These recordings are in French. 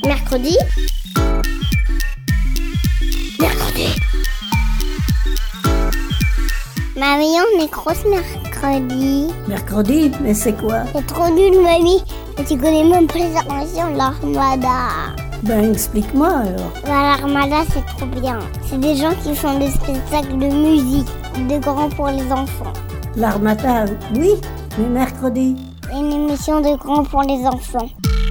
Mercredi. Mamie, on est grosse mercredi. Mercredi? Mais c'est quoi? C'est trop nul, mamie. Et tu connais même pas les inventions de l'Armada. Ben, explique-moi alors. L'Armada, c'est trop bien. C'est des gens qui font des spectacles de musique, de grands pour les enfants. L'Armada, oui, mais mercredi. Une émission de grands pour les enfants.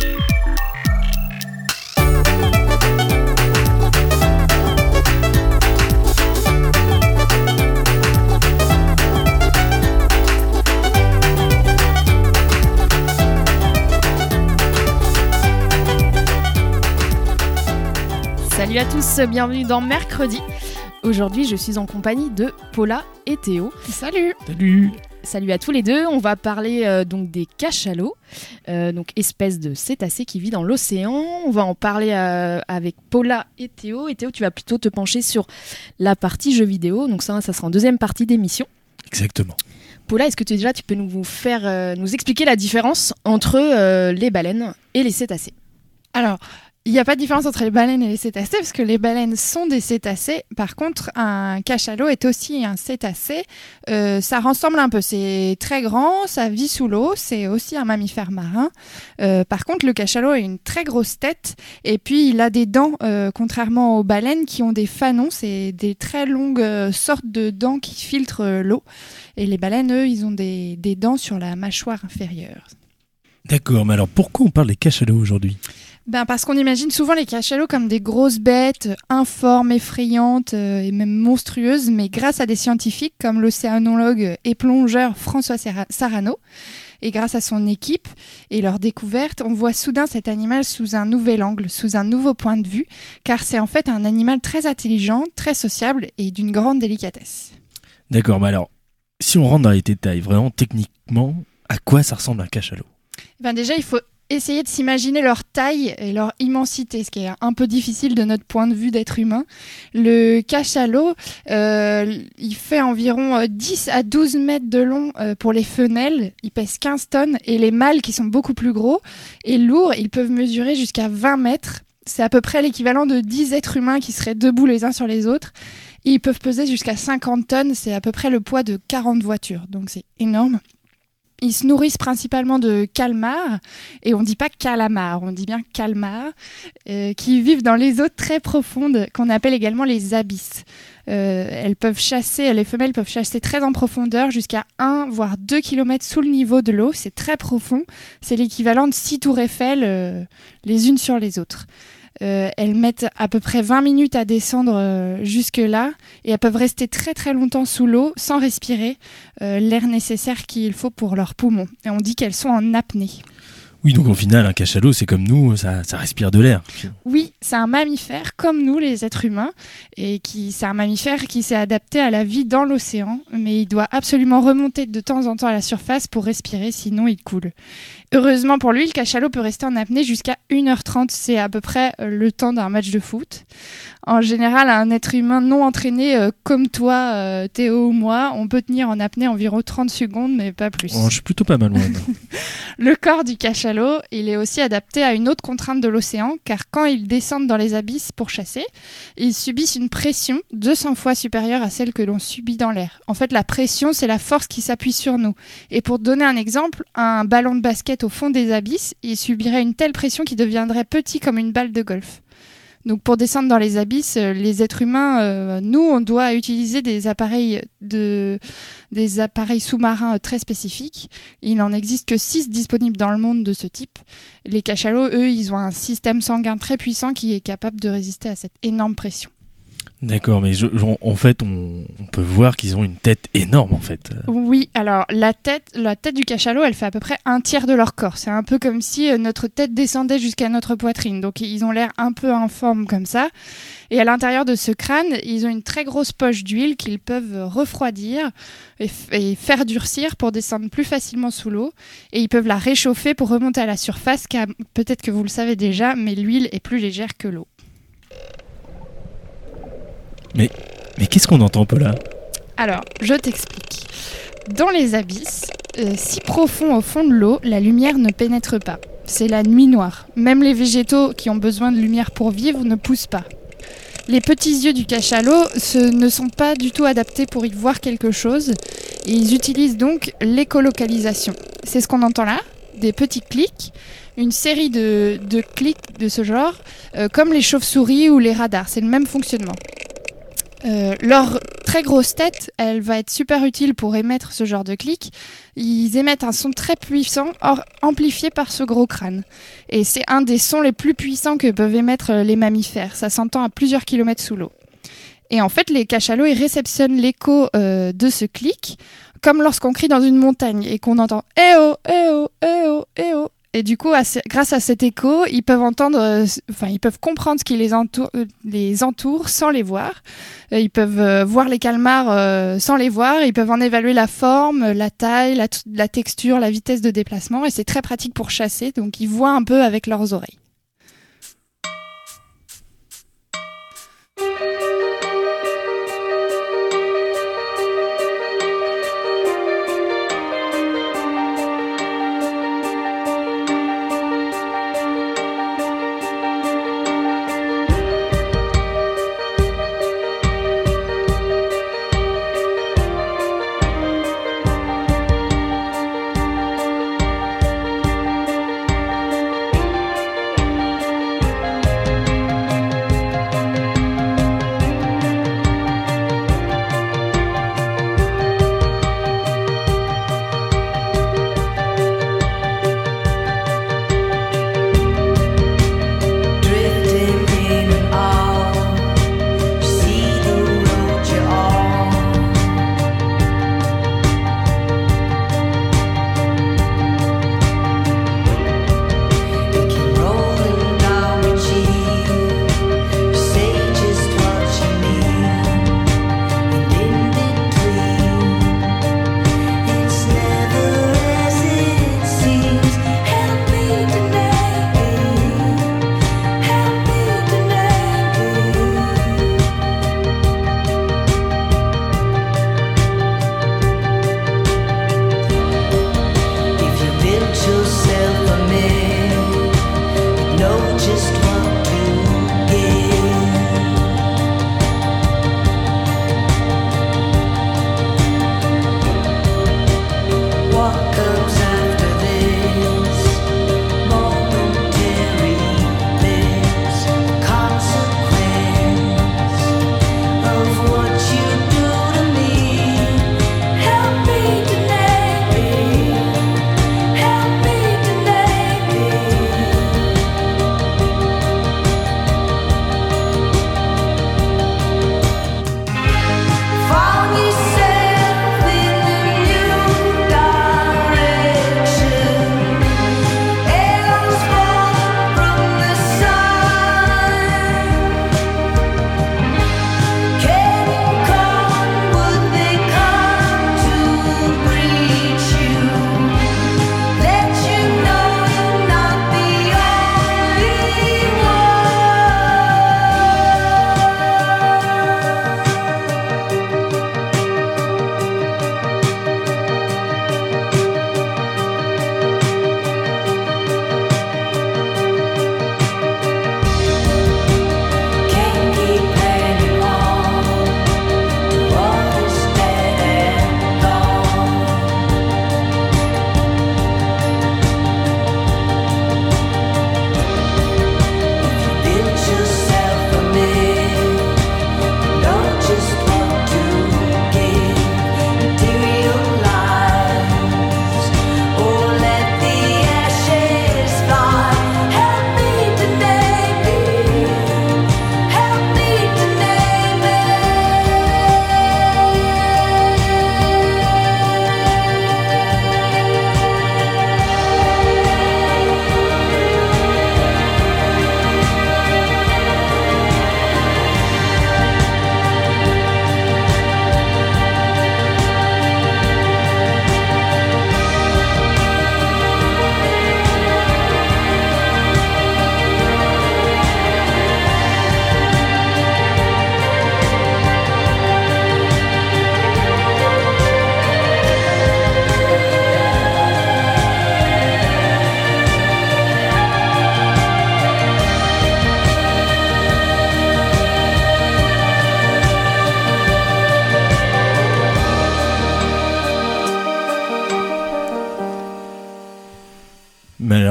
Salut à tous, bienvenue dans Mercredi. Aujourd'hui, je suis en compagnie de Paula et Théo. Salut. Salut. Salut à tous les deux. On va parler donc des cachalots, donc espèce de cétacé qui vit dans l'océan. On va en parler avec Paula et Théo. Et Théo, tu vas plutôt te pencher sur la partie jeux vidéo. Donc ça sera en deuxième partie d'émission. Exactement. Paula, est-ce que tu peux nous expliquer la différence entre les baleines et les cétacés ? Alors, il n'y a pas de différence entre les baleines et les cétacés parce que les baleines sont des cétacés. Par contre, un cachalot est aussi un cétacé. Ça ressemble un peu. C'est très grand, ça vit sous l'eau. C'est aussi un mammifère marin. Par contre, le cachalot a une très grosse tête et puis il a des dents, contrairement aux baleines qui ont des fanons. C'est des très longues sortes de dents qui filtrent l'eau. Et les baleines, eux, ils ont des dents sur la mâchoire inférieure. D'accord, mais alors pourquoi on parle des cachalots aujourd'hui ? Parce qu'on imagine souvent les cachalots comme des grosses bêtes informes, effrayantes et même monstrueuses, mais grâce à des scientifiques comme l'océanologue et plongeur François Sarano, et grâce à son équipe et leur découverte, on voit soudain cet animal sous un nouvel angle, sous un nouveau point de vue, car c'est en fait un animal très intelligent, très sociable et d'une grande délicatesse. D'accord, mais alors, si on rentre dans les détails, vraiment techniquement, à quoi ça ressemble un cachalot ? Déjà, il faut essayer de s'imaginer leur taille et leur immensité, ce qui est un peu difficile de notre point de vue d'être humain. Le cachalot, il fait environ 10 à 12 mètres de long pour les femelles. Il pèse 15 tonnes et les mâles, qui sont beaucoup plus gros et lourds, ils peuvent mesurer jusqu'à 20 mètres. C'est à peu près l'équivalent de 10 êtres humains qui seraient debout les uns sur les autres. Et ils peuvent peser jusqu'à 50 tonnes, c'est à peu près le poids de 40 voitures, donc c'est énorme. Ils se nourrissent principalement de calmars, et on ne dit pas calamars, on dit bien calmars, qui vivent dans les eaux très profondes, qu'on appelle également les abysses. Les femelles peuvent chasser très en profondeur, jusqu'à 1 voire 2 km sous le niveau de l'eau, c'est très profond, c'est l'équivalent de 6 tours Eiffel les unes sur les autres. Elles mettent à peu près 20 minutes à descendre jusque-là et elles peuvent rester très très longtemps sous l'eau sans respirer l'air nécessaire qu'il faut pour leurs poumons. Et on dit qu'elles sont en apnée. Oui, donc au final, un cachalot, c'est comme nous, ça respire de l'air. Oui, c'est un mammifère comme nous, les êtres humains, et c'est un mammifère qui s'est adapté à la vie dans l'océan, mais il doit absolument remonter de temps en temps à la surface pour respirer, sinon il coule. Heureusement pour lui, le cachalot peut rester en apnée jusqu'à 1h30, c'est à peu près le temps d'un match de foot. En général, un être humain non entraîné comme toi, Théo ou moi, on peut tenir en apnée environ 30 secondes, mais pas plus. Oh, je suis plutôt pas mal loin. Le corps du cachalot, il est aussi adapté à une autre contrainte de l'océan, car quand ils descendent dans les abysses pour chasser, ils subissent une pression 200 fois supérieure à celle que l'on subit dans l'air. En fait, la pression, c'est la force qui s'appuie sur nous. Et pour te donner un exemple, un ballon de basket au fond des abysses, il subirait une telle pression qu'il deviendrait petit comme une balle de golf. Donc pour descendre dans les abysses, les êtres humains, nous, on doit utiliser des appareils sous-marins très spécifiques. Il n'en existe que 6 disponibles dans le monde de ce type. Les cachalots, eux, ils ont un système sanguin très puissant qui est capable de résister à cette énorme pression. D'accord, mais en fait, on peut voir qu'ils ont une tête énorme, en fait. Oui, alors la tête du cachalot, elle fait à peu près 1/3 de leur corps. C'est un peu comme si notre tête descendait jusqu'à notre poitrine. Donc ils ont l'air un peu informes comme ça. Et à l'intérieur de ce crâne, ils ont une très grosse poche d'huile qu'ils peuvent refroidir et faire durcir pour descendre plus facilement sous l'eau. Et ils peuvent la réchauffer pour remonter à la surface, car peut-être que vous le savez déjà, mais l'huile est plus légère que l'eau. Mais qu'est-ce qu'on entend, Paula ? Alors, je t'explique. Dans les abysses, si profond au fond de l'eau, la lumière ne pénètre pas. c'est la nuit noire. Même les végétaux qui ont besoin de lumière pour vivre ne poussent pas. Les petits yeux du cachalot ne sont pas du tout adaptés pour y voir quelque chose. Et ils utilisent donc l'écolocalisation. C'est ce qu'on entend là, des petits clics, une série de clics de ce genre, comme les chauves-souris ou les radars. C'est le même fonctionnement. Leur très grosse tête, elle va être super utile pour émettre ce genre de clics. Ils émettent un son très puissant, amplifié par ce gros crâne. Et c'est un des sons les plus puissants que peuvent émettre les mammifères. Ça s'entend à plusieurs kilomètres sous l'eau. Et en fait, les cachalots, ils réceptionnent l'écho de ce clic, comme lorsqu'on crie dans une montagne et qu'on entend « Eh oh, eh oh, eh oh, eh oh ». Et du coup, grâce à cet écho, ils peuvent ils peuvent comprendre ce qui les entoure sans les voir. Ils peuvent voir les calmars sans les voir. Ils peuvent en évaluer la forme, la taille, la texture, la vitesse de déplacement. Et c'est très pratique pour chasser. Donc, ils voient un peu avec leurs oreilles.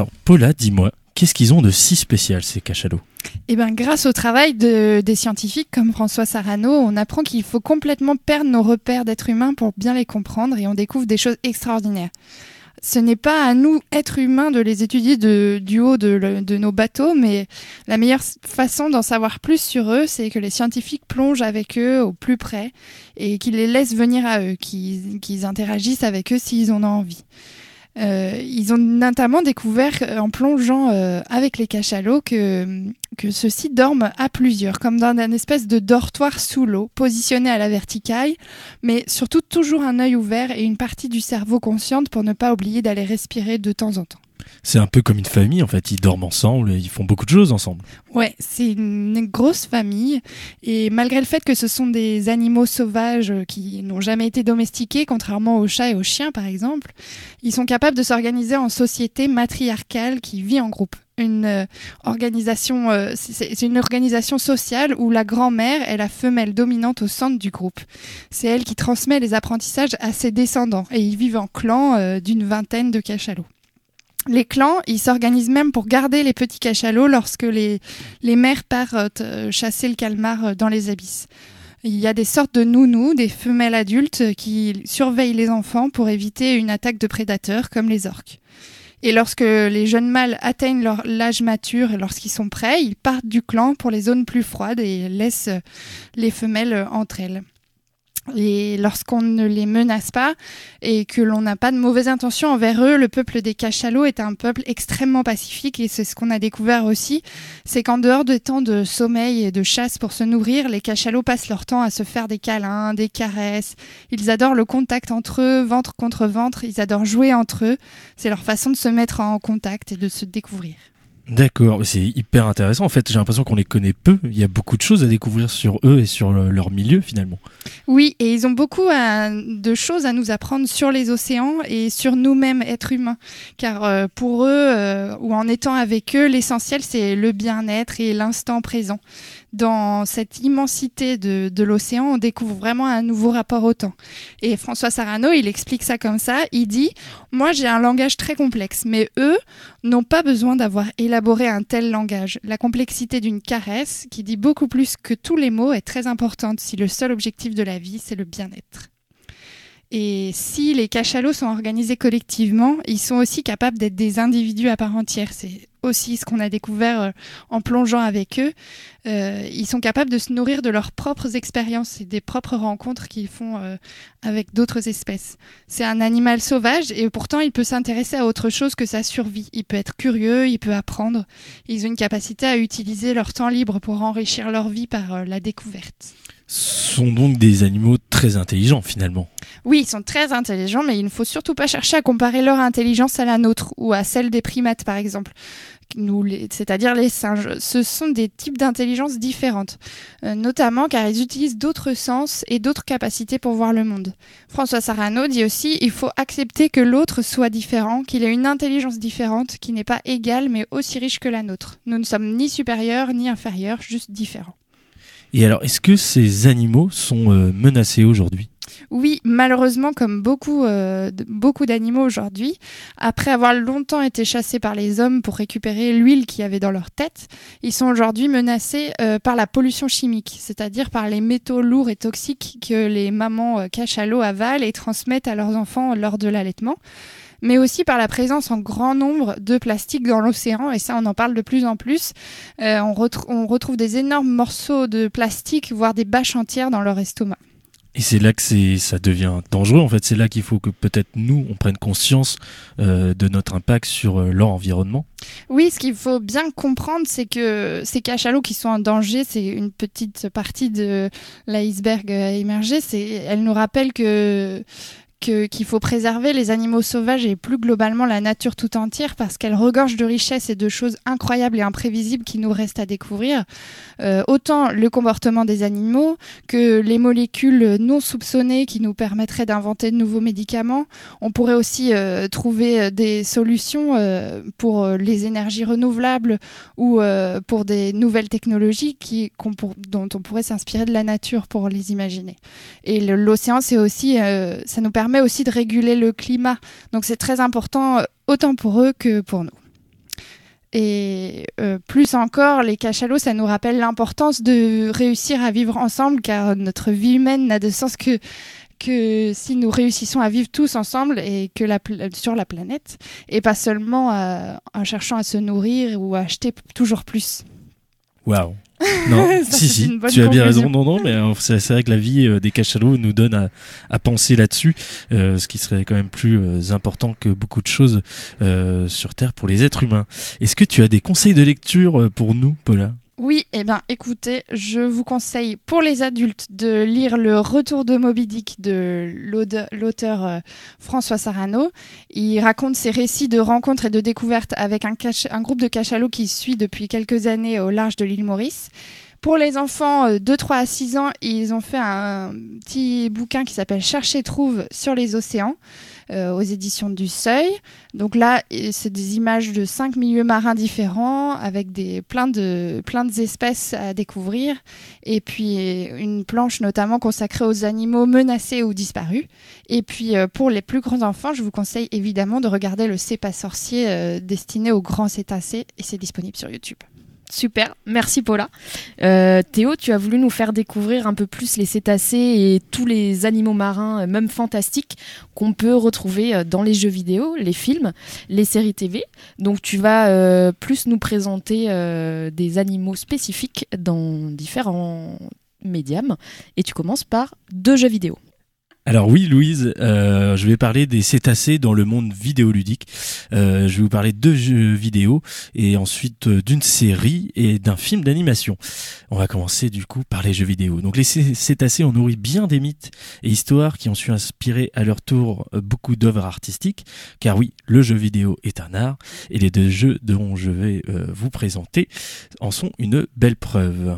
Alors, Paula, dis-moi, qu'est-ce qu'ils ont de si spécial, ces cachalots ? Eh ben, grâce au travail des scientifiques comme François Sarano, on apprend qu'il faut complètement perdre nos repères d'êtres humains pour bien les comprendre et on découvre des choses extraordinaires. Ce n'est pas à nous, êtres humains, de les étudier du haut de nos bateaux, mais la meilleure façon d'en savoir plus sur eux, c'est que les scientifiques plongent avec eux au plus près et qu'ils les laissent venir à eux, qu'ils interagissent avec eux s'ils en ont envie. Ils ont notamment découvert en plongeant avec les cachalots que ceux-ci dorment à plusieurs, comme dans une espèce de dortoir sous l'eau, positionné à la verticale, mais surtout toujours un œil ouvert et une partie du cerveau consciente pour ne pas oublier d'aller respirer de temps en temps. C'est un peu comme une famille, en fait. Ils dorment ensemble, ils font beaucoup de choses ensemble. Ouais, c'est une grosse famille. Et malgré le fait que ce sont des animaux sauvages qui n'ont jamais été domestiqués, contrairement aux chats et aux chiens, par exemple, ils sont capables de s'organiser en société matriarcale qui vit en groupe. C'est une organisation sociale où la grand-mère est la femelle dominante au centre du groupe. C'est elle qui transmet les apprentissages à ses descendants. Et ils vivent en clans d'une vingtaine de cachalots. Les clans, ils s'organisent même pour garder les petits cachalots lorsque les mères partent chasser le calmar dans les abysses. Il y a des sortes de nounous, des femelles adultes qui surveillent les enfants pour éviter une attaque de prédateurs comme les orques. Et lorsque les jeunes mâles atteignent l'âge mature et lorsqu'ils sont prêts, ils partent du clan pour les zones plus froides et laissent les femelles entre elles. Et lorsqu'on ne les menace pas et que l'on n'a pas de mauvaises intentions envers eux, le peuple des cachalots est un peuple extrêmement pacifique et c'est ce qu'on a découvert aussi, c'est qu'en dehors des temps de sommeil et de chasse pour se nourrir, les cachalots passent leur temps à se faire des câlins, des caresses. Ils adorent le contact entre eux, ventre contre ventre, ils adorent jouer entre eux. C'est leur façon de se mettre en contact et de se découvrir. D'accord, c'est hyper intéressant. En fait, j'ai l'impression qu'on les connaît peu. Il y a beaucoup de choses à découvrir sur eux et sur leur milieu, finalement. Oui, et ils ont beaucoup de choses à nous apprendre sur les océans et sur nous-mêmes, êtres humains. Car pour eux, ou en étant avec eux, l'essentiel, c'est le bien-être et l'instant présent. Dans cette immensité de l'océan, on découvre vraiment un nouveau rapport au temps. Et François Sarano, il explique ça comme ça. Il dit « Moi, j'ai un langage très complexe, mais eux n'ont pas besoin d'avoir élaboré un tel langage. La complexité d'une caresse, qui dit beaucoup plus que tous les mots, est très importante si le seul objectif de la vie, c'est le bien-être. » Et si les cachalots sont organisés collectivement, ils sont aussi capables d'être des individus à part entière. C'est aussi ce qu'on a découvert en plongeant avec eux. Ils sont capables de se nourrir de leurs propres expériences et des propres rencontres qu'ils font avec d'autres espèces. C'est un animal sauvage et pourtant il peut s'intéresser à autre chose que sa survie. Il peut être curieux, il peut apprendre. Ils ont une capacité à utiliser leur temps libre pour enrichir leur vie par la découverte. Ce sont donc des animaux très intelligents, finalement. Oui, ils sont très intelligents, mais il ne faut surtout pas chercher à comparer leur intelligence à la nôtre ou à celle des primates, par exemple. C'est-à-dire les singes. Ce sont des types d'intelligence différentes, notamment car ils utilisent d'autres sens et d'autres capacités pour voir le monde. François Sarano dit aussi il faut accepter que l'autre soit différent, qu'il ait une intelligence différente, qui n'est pas égale mais aussi riche que la nôtre. Nous ne sommes ni supérieurs ni inférieurs, juste différents. Et alors, est-ce que ces animaux sont menacés aujourd'hui ? Oui, malheureusement, comme beaucoup d'animaux aujourd'hui, après avoir longtemps été chassés par les hommes pour récupérer l'huile qu'il y avait dans leur tête, ils sont aujourd'hui menacés par la pollution chimique, c'est-à-dire par les métaux lourds et toxiques que les mamans cachalots avalent et transmettent à leurs enfants lors de l'allaitement, mais aussi par la présence en grand nombre de plastique dans l'océan, et ça on en parle de plus en plus. On retrouve des énormes morceaux de plastique, voire des bâches entières dans leur estomac. Et c'est là que ça devient dangereux, en fait. C'est là qu'il faut que peut-être nous, on prenne conscience de notre impact sur leur environnement. Oui, ce qu'il faut bien comprendre, c'est que ces cachalots qui sont en danger, c'est une petite partie de l'iceberg émergé. Elle nous rappelle qu'il faut préserver les animaux sauvages et plus globalement la nature tout entière parce qu'elle regorge de richesses et de choses incroyables et imprévisibles qui nous restent à découvrir. Autant le comportement des animaux que les molécules non soupçonnées qui nous permettraient d'inventer de nouveaux médicaments. On pourrait aussi trouver des solutions pour les énergies renouvelables ou pour des nouvelles technologies dont on pourrait s'inspirer de la nature pour les imaginer. Et l'océan, c'est aussi, ça nous permet aussi de réguler le climat. Donc c'est très important autant pour eux que pour nous. Et plus encore, les cachalots, ça nous rappelle l'importance de réussir à vivre ensemble, car notre vie humaine n'a de sens que si nous réussissons à vivre tous ensemble et que sur la planète, et pas seulement en cherchant à se nourrir ou à acheter toujours plus. Waouh. Non, si, tu as bien raison. Non, mais c'est vrai que la vie des cachalots nous donne à penser là-dessus, ce qui serait quand même plus important que beaucoup de choses sur Terre pour les êtres humains. Est-ce que tu as des conseils de lecture pour nous, Paula ? Oui, écoutez, je vous conseille pour les adultes de lire Le Retour de Moby Dick de l'auteur François Sarano. Il raconte ses récits de rencontres et de découvertes avec un groupe de cachalots qui suit depuis quelques années au large de l'île Maurice. Pour les enfants de 3 à 6 ans, ils ont fait un petit bouquin qui s'appelle Chercher trouve sur les océans aux éditions du Seuil. Donc là, c'est des images de 5 milieux marins différents avec plein d'espèces à découvrir. Et puis une planche notamment consacrée aux animaux menacés ou disparus. Et puis pour les plus grands enfants, je vous conseille évidemment de regarder le C'est pas sorcier destiné aux grands cétacés et c'est disponible sur YouTube. Super, merci Paula. Théo, tu as voulu nous faire découvrir un peu plus les cétacés et tous les animaux marins, même fantastiques, qu'on peut retrouver dans les jeux vidéo, les films, les séries TV. Donc tu vas plus nous présenter des animaux spécifiques dans différents médiums. Et tu commences par 2 jeux vidéo. Alors oui, Louise, je vais parler des cétacés dans le monde vidéoludique. Je vais vous parler de 2 jeux vidéo et ensuite d'une série et d'un film d'animation. On va commencer du coup par les jeux vidéo. Donc les cétacés ont nourri bien des mythes et histoires qui ont su inspirer à leur tour beaucoup d'œuvres artistiques. Car oui, le jeu vidéo est un art et les 2 jeux dont je vais vous présenter en sont une belle preuve.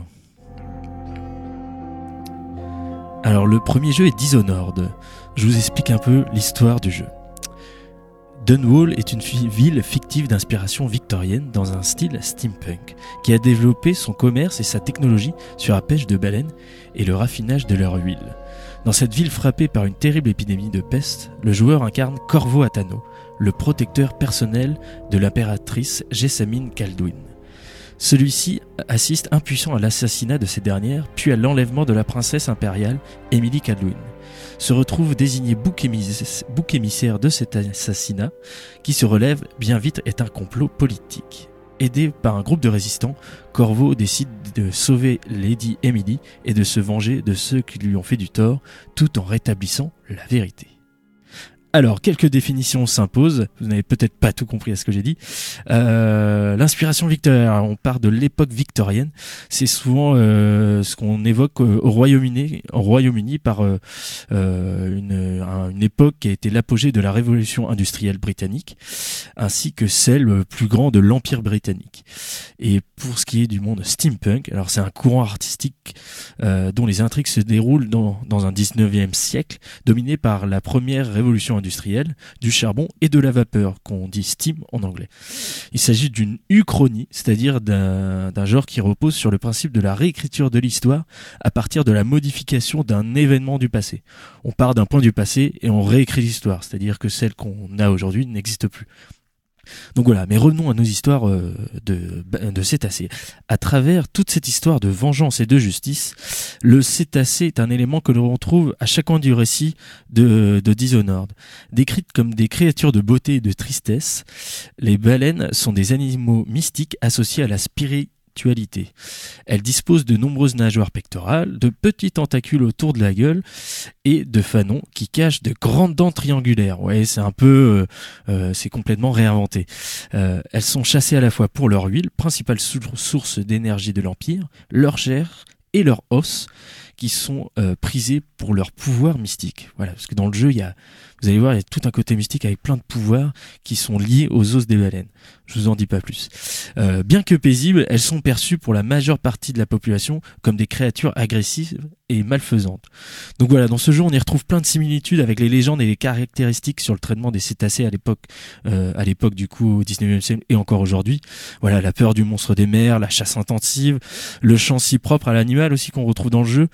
Alors le premier jeu est Dishonored. Je vous explique un peu l'histoire du jeu. Dunwall est une ville fictive d'inspiration victorienne dans un style steampunk, qui a développé son commerce et sa technologie sur la pêche de baleines et le raffinage de leur huile. Dans cette ville frappée par une terrible épidémie de peste, le joueur incarne Corvo Attano, le protecteur personnel de l'impératrice Jessamine Kaldwin. Celui-ci assiste impuissant à l'assassinat de cette dernière, puis à l'enlèvement de la princesse impériale Emily Kaldwin. Se retrouve désigné bouc émissaire de cet assassinat, qui se relève bien vite est un complot politique. Aidé par un groupe de résistants, Corvo décide de sauver Lady Emily et de se venger de ceux qui lui ont fait du tort, tout en rétablissant la vérité. Alors, quelques définitions s'imposent. Vous n'avez peut-être pas tout compris à ce que j'ai dit. L'inspiration victorienne, on part de l'époque victorienne. C'est souvent ce qu'on évoque au Royaume-Uni par une époque qui a été l'apogée de la révolution industrielle britannique, ainsi que celle plus grande de l'Empire britannique. Et pour ce qui est du monde steampunk, alors c'est un courant artistique dont les intrigues se déroulent dans un 19e siècle, dominé par la première révolution industrielle, du charbon et de la vapeur, qu'on dit steam en anglais. Il s'agit d'une uchronie, c'est-à-dire d'un genre qui repose sur le principe de la réécriture de l'histoire à partir de la modification d'un événement du passé. On part d'un point du passé et on réécrit l'histoire, c'est-à-dire que celle qu'on a aujourd'hui n'existe plus. Donc voilà, mais revenons à nos histoires de cétacés. À travers toute cette histoire de vengeance et de justice, le cétacé est un élément que l'on retrouve à chaque coin du récit de Dishonored. Décrites comme des créatures de beauté et de tristesse, les baleines sont des animaux mystiques associés à la spiritualité. Elle dispose de nombreuses nageoires pectorales, de petits tentacules autour de la gueule et de fanons qui cachent de grandes dents triangulaires. Ouais, c'est un peu, c'est complètement réinventé. Elles sont chassées à la fois pour leur huile, principale source d'énergie de l'Empire, leur chair et leur os, qui sont prisés pour leur pouvoir mystique. Voilà, parce que dans le jeu, vous allez voir, il y a tout un côté mystique avec plein de pouvoirs qui sont liés aux os des baleines. Je vous en dis pas plus. Bien que paisibles, elles sont perçues pour la majeure partie de la population comme des créatures agressives et malfaisantes. Donc voilà, dans ce jeu, on y retrouve plein de similitudes avec les légendes et les caractéristiques sur le traitement des cétacés à l'époque du coup au 19e siècle et encore aujourd'hui. Voilà, la peur du monstre des mers, la chasse intensive, le chant si propre à l'animal aussi qu'on retrouve dans le jeu.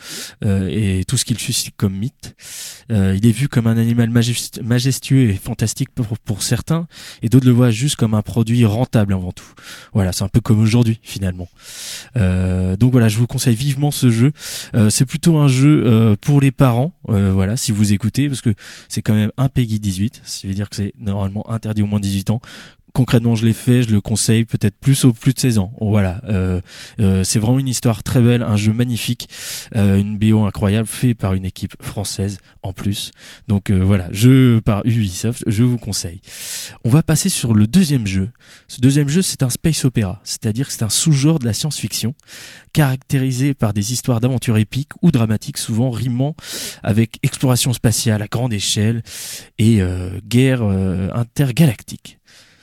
et tout ce qu'il suscite comme mythe. Il est vu comme un animal majestueux et fantastique pour certains, et d'autres le voient juste comme un produit rentable avant tout. Voilà, c'est un peu comme aujourd'hui finalement. Donc voilà, je vous conseille vivement ce jeu. C'est plutôt un jeu pour les parents, voilà, si vous écoutez, parce que c'est quand même un PEGI 18, ça veut dire que c'est normalement interdit au moins 18 ans. Concrètement, je l'ai fait, je le conseille peut-être plus aux plus de 16 ans. Voilà, c'est vraiment une histoire très belle, un jeu magnifique, une BO incroyable, fait par une équipe française en plus. Donc voilà, jeu par Ubisoft, je vous conseille. On va passer sur le deuxième jeu. Ce deuxième jeu, c'est un space opéra, c'est-à-dire que c'est un sous-genre de la science-fiction, caractérisé par des histoires d'aventure épiques ou dramatiques, souvent rimant avec exploration spatiale à grande échelle et guerre intergalactique.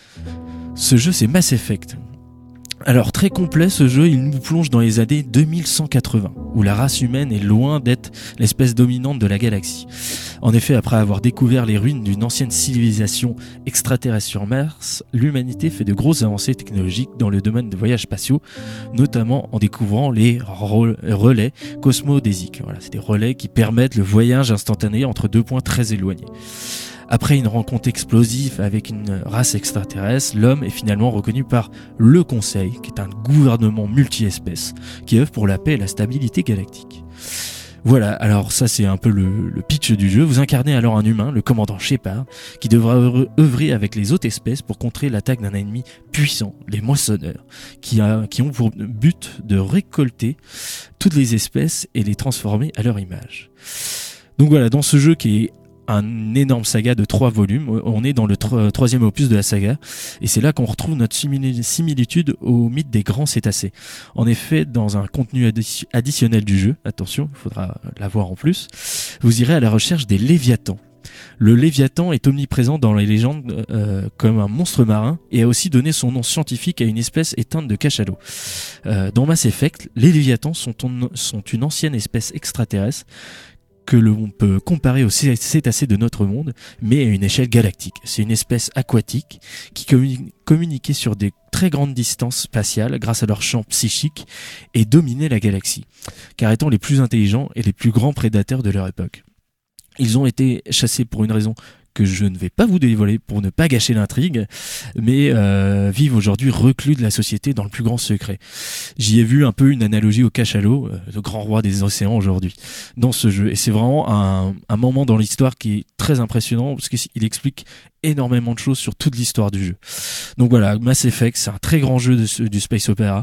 Ce jeu, c'est Mass Effect. Alors, très complet, ce jeu, il nous plonge dans les années 2180, où la race humaine est loin d'être l'espèce dominante de la galaxie. En effet, après avoir découvert les ruines d'une ancienne civilisation extraterrestre sur Mars, l'humanité fait de grosses avancées technologiques dans le domaine des voyages spatiaux, notamment en découvrant les relais cosmodésiques. Voilà, c'est des relais qui permettent le voyage instantané entre deux points très éloignés. Après une rencontre explosive avec une race extraterrestre, l'homme est finalement reconnu par le Conseil, qui est un gouvernement multi-espèces, qui œuvre pour la paix et la stabilité galactique. Voilà, alors ça c'est un peu le pitch du jeu. Vous incarnez alors un humain, le commandant Shepard, qui devra œuvrer avec les autres espèces pour contrer l'attaque d'un ennemi puissant, les moissonneurs, qui ont pour but de récolter toutes les espèces et les transformer à leur image. Donc voilà, dans ce jeu qui est un énorme saga de 3 volumes. On est dans le troisième opus de la saga, et c'est là qu'on retrouve notre similitude au mythe des grands cétacés. En effet, dans un contenu additionnel du jeu, attention, il faudra l'avoir en plus, vous irez à la recherche des Léviathans. Le Léviathan est omniprésent dans les légendes comme un monstre marin, et a aussi donné son nom scientifique à une espèce éteinte de cachalot. Dans Mass Effect, les Léviathans sont une ancienne espèce extraterrestre que l'on peut comparer aux cétacés de notre monde, mais à une échelle galactique. C'est une espèce aquatique qui communiquait sur des très grandes distances spatiales grâce à leur champ psychique et dominait la galaxie, car étant les plus intelligents et les plus grands prédateurs de leur époque. Ils ont été chassés pour une raison que je ne vais pas vous dévoiler pour ne pas gâcher l'intrigue, mais vivent aujourd'hui reclus de la société dans le plus grand secret. J'y ai vu un peu une analogie au cachalot, le grand roi des océans aujourd'hui, dans ce jeu. Et c'est vraiment un moment dans l'histoire qui est très impressionnant, parce qu'il explique énormément de choses sur toute l'histoire du jeu. Donc voilà, Mass Effect, c'est un très grand jeu du space opera.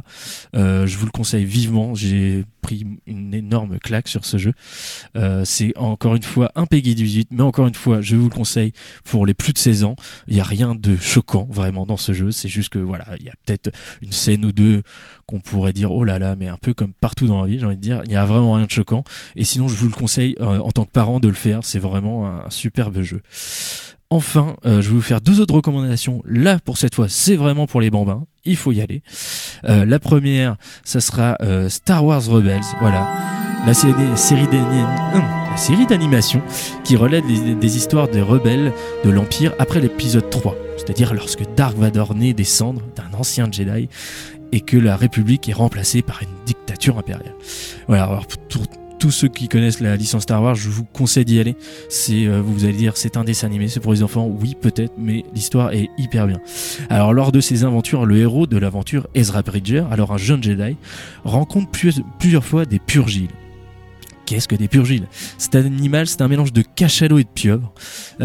Je vous le conseille vivement. J'ai pris une énorme claque sur ce jeu. C'est encore une fois un PEGI 18, mais encore une fois, je vous le conseille pour les plus de 16 ans. Il n'y a rien de choquant vraiment dans ce jeu. C'est juste que voilà, il y a peut-être une scène ou deux qu'on pourrait dire oh là là, mais un peu comme partout dans la vie, j'ai envie de dire, il n'y a vraiment rien de choquant. Et sinon, je vous le conseille en tant que parent de le faire. C'est vraiment un superbe jeu. Enfin, je vais vous faire 2 autres recommandations. Là, pour cette fois, c'est vraiment pour les bambins. Il faut y aller. La première, ça sera Star Wars Rebels. Voilà. La série d'animation qui relève des histoires des rebelles de l'Empire après l'épisode 3. C'est-à-dire lorsque Dark Vador naît des cendres d'un ancien Jedi et que la République est remplacée par une dictature impériale. Voilà, alors pour tous ceux qui connaissent la licence Star Wars, je vous conseille d'y aller. Vous allez dire, c'est un dessin animé, c'est pour les enfants. Oui, peut-être, mais l'histoire est hyper bien. Alors, lors de ses aventures, le héros de l'aventure, Ezra Bridger, alors un jeune Jedi, rencontre plusieurs fois des purgiles. Qu'est-ce que des purgiles ? C'est un animal, c'est un mélange de cachalot et de pieuvre.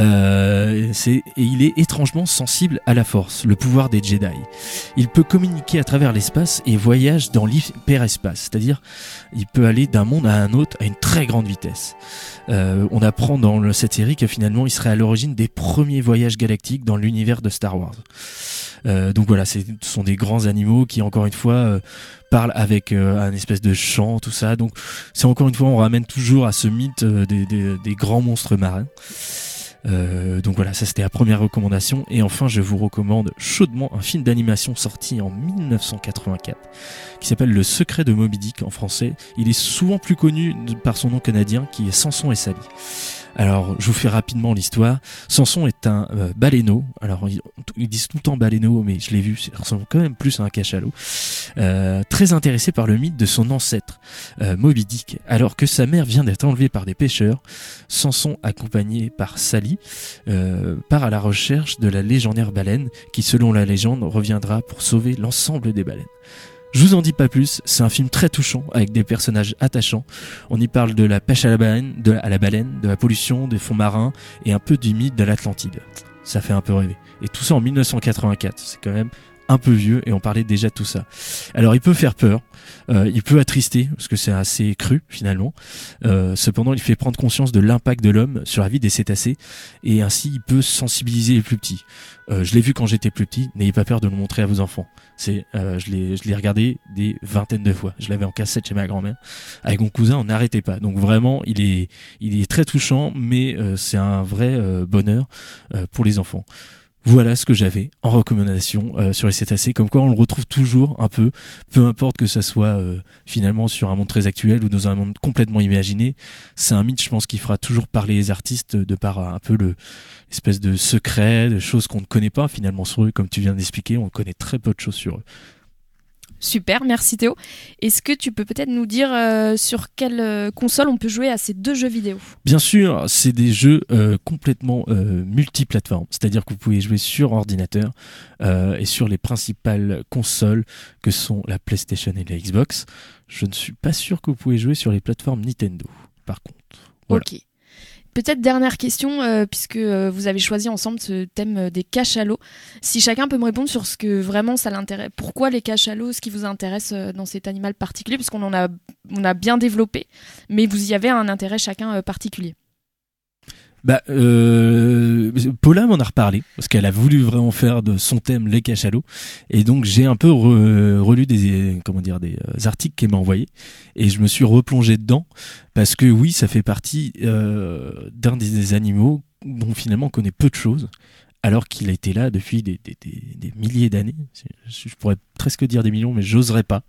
Et il est étrangement sensible à la force, le pouvoir des Jedi. Il peut communiquer à travers l'espace et voyage dans l'hyperespace, c'est-à-dire il peut aller d'un monde à un autre à une très grande vitesse. On apprend dans cette série que finalement il serait à l'origine des premiers voyages galactiques dans l'univers de Star Wars. Donc voilà, ce sont des grands animaux qui encore une fois parlent avec un espèce de chant, tout ça. Donc c'est encore une fois, on ramène toujours à ce mythe des grands monstres marins. Donc voilà, ça c'était la première recommandation. Et enfin, je vous recommande chaudement un film d'animation sorti en 1984 qui s'appelle Le Secret de Moby Dick en français. Il est souvent plus connu par son nom canadien qui est Samson et Sally. Alors, je vous fais rapidement l'histoire. Samson est un baleineau. Alors, ils disent tout le temps baleineau, mais je l'ai vu, ça ressemble quand même plus à un cachalot. Très intéressé par le mythe de son ancêtre, Moby Dick. Alors que sa mère vient d'être enlevée par des pêcheurs, Samson, accompagné par Sally, part à la recherche de la légendaire baleine qui, selon la légende, reviendra pour sauver l'ensemble des baleines. Je vous en dis pas plus, c'est un film très touchant avec des personnages attachants. On y parle de la pêche à la baleine, de la pollution des fonds marins et un peu du mythe de l'Atlantide. Ça fait un peu rêver. Et tout ça en 1984, c'est quand même un peu vieux et on parlait déjà de tout ça. Alors il peut faire peur, il peut attrister parce que c'est assez cru finalement. Cependant il fait prendre conscience de l'impact de l'homme sur la vie des cétacés et ainsi il peut sensibiliser les plus petits. Je l'ai vu quand j'étais plus petit, n'ayez pas peur de le montrer à vos enfants. Je l'ai regardé des vingtaines de fois. Je l'avais en cassette chez ma grand-mère. Avec mon cousin, on n'arrêtait pas. Donc vraiment, il est très touchant, mais c'est un vrai bonheur pour les enfants. Voilà ce que j'avais en recommandation sur les cétacés, comme quoi on le retrouve toujours un peu importe que ça soit finalement sur un monde très actuel ou dans un monde complètement imaginé. C'est un mythe, je pense, qui fera toujours parler les artistes de par un peu l'espèce de secret, de choses qu'on ne connaît pas finalement sur eux, comme tu viens d'expliquer, on connaît très peu de choses sur eux. Super, merci Théo. Est-ce que tu peux peut-être nous dire sur quelle console on peut jouer à ces 2 jeux vidéo ? Bien sûr, c'est des jeux complètement multiplateformes, c'est-à-dire que vous pouvez jouer sur ordinateur et sur les principales consoles que sont la PlayStation et la Xbox. Je ne suis pas sûr que vous pouvez jouer sur les plateformes Nintendo, par contre. Voilà. Ok. Peut-être dernière question, puisque vous avez choisi ensemble ce thème des cachalots. Si chacun peut me répondre sur ce que vraiment ça l'intéresse, pourquoi les cachalots, ce qui vous intéresse dans cet animal particulier, parce qu'on on a bien développé, mais vous y avez un intérêt chacun particulier. Paula m'en a reparlé parce qu'elle a voulu vraiment faire de son thème les cachalots et donc j'ai un peu relu des articles qu'elle m'a envoyés et je me suis replongé dedans parce que oui, ça fait partie d'un des animaux dont finalement on connaît peu de choses alors qu'il a été là depuis des milliers d'années. Je pourrais presque dire des millions, mais j'oserais pas.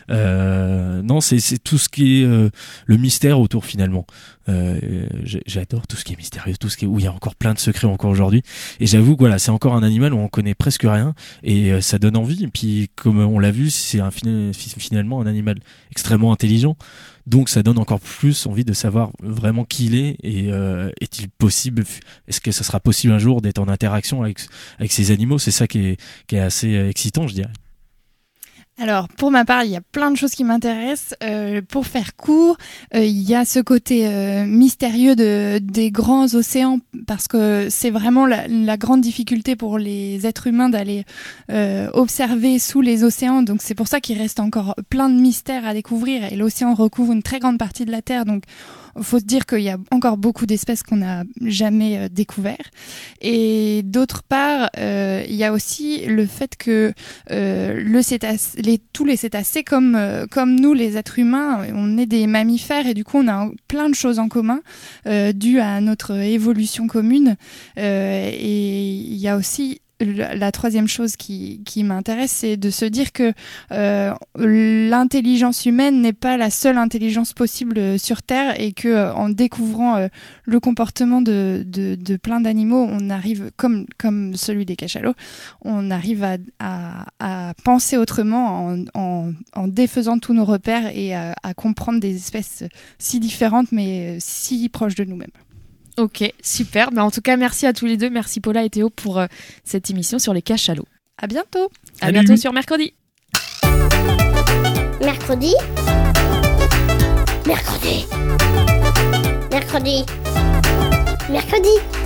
Non, c'est tout ce qui est le mystère autour finalement. J'adore tout ce qui est mystérieux, tout ce qui est où il y a encore plein de secrets encore aujourd'hui. Et j'avoue que voilà, c'est encore un animal où on connaît presque rien et ça donne envie. Et puis comme on l'a vu, c'est finalement un animal extrêmement intelligent. Donc ça donne encore plus envie de savoir vraiment qui il est et est-il possible, est-ce que ça sera possible un jour d'être en interaction avec ces animaux. C'est ça qui est assez excitant, je dirais. Alors, pour ma part, il y a plein de choses qui m'intéressent. Pour faire court, il y a ce côté mystérieux des grands océans, parce que c'est vraiment la grande difficulté pour les êtres humains d'aller observer sous les océans. Donc, c'est pour ça qu'il reste encore plein de mystères à découvrir. Et l'océan recouvre une très grande partie de la Terre, donc il faut se dire qu'il y a encore beaucoup d'espèces qu'on n'a jamais découvert. Et d'autre part, il y a aussi le fait que tous les cétacés, comme nous, les êtres humains, on est des mammifères et du coup, on a plein de choses en commun dues à notre évolution commune. Et il y a aussi la troisième chose qui m'intéresse, c'est de se dire que l'intelligence humaine n'est pas la seule intelligence possible sur Terre et que en découvrant le comportement de plein d'animaux, on arrive, comme celui des cachalots, on arrive à penser autrement en défaisant tous nos repères et à comprendre des espèces si différentes mais si proches de nous-mêmes. Ok, super. En tout cas, merci à tous les deux. Merci Paula et Théo pour cette émission sur les cachalots. À bientôt. À bientôt sur Mercredi. Mercredi. Mercredi. Mercredi. Mercredi.